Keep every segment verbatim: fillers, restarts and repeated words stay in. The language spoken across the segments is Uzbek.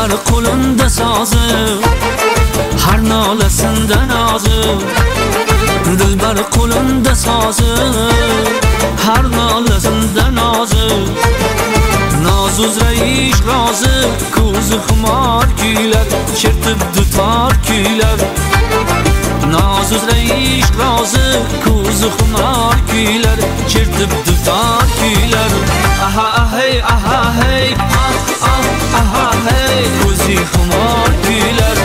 Dilbar qo'limda sozi, har nolasinda nozi. Dilbar qo'limda sozi, har nolasinda nozi. Noz uzra ish rozi, ko'zi xumor kuylar, chertib dutor kuylar. Noz uzra ish rozi, ko'zi xumor kuylar, chertib dutor kuylar. Aha hey, aha hey, ah ah aha hey, ko'zi xumor kuylar.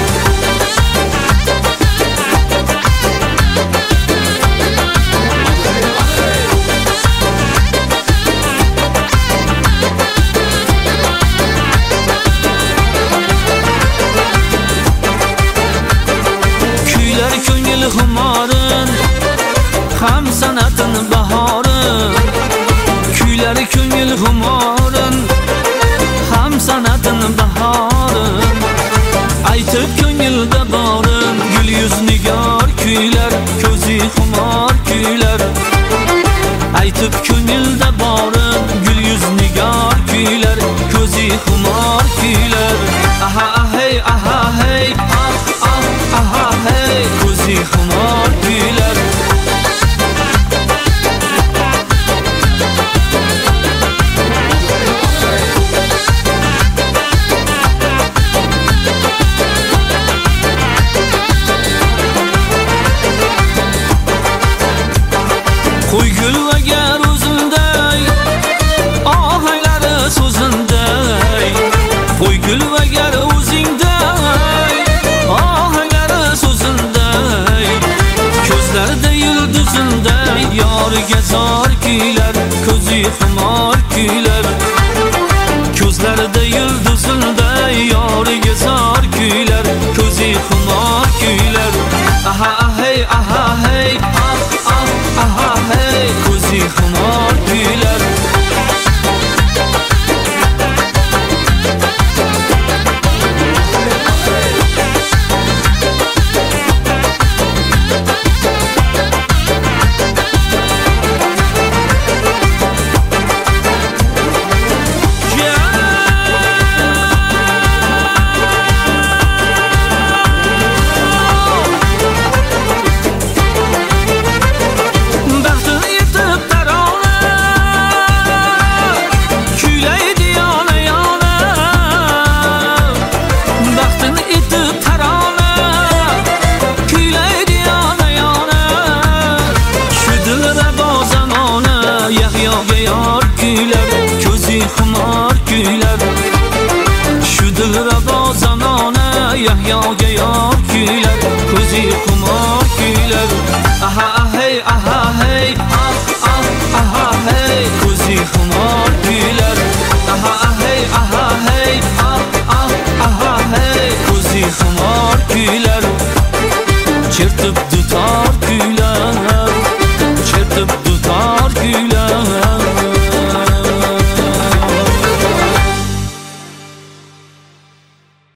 Ko'ngil xumorin, ham sanatin bahorin. Kuylar ko'ngil xumorin, ham sanatin bahorin. Aytib ko'ngilda borin, gul yuz nigar kuylar, ko'zi xumor kuylar. Aytib ko'ngilda borin, gul yuz nigar kuylar, ko'zi xumor kuylar. Aha hey, aha hey, ah ah aha hey, ko'zi xumor kuylar. Qo'y gul agar o'zimday, ohanglari so'zimday. Qo'y gul agar o'zingday, ohanglari so'zimday. Ko'zlarda yulduzimday, yoriga zor kuylar, ko'zi xumor kuylar. Ko'zlarda yulduzimday, yoriga zor kuylar, ko'zi xumor kuylar. Aha hey, aha hey, ah ah aha hey, ko'zi xumor kuylar. Ko'zi xumor kuylar. Shu dilrabo zamona, Yahyoga yor kuylar, ko'zi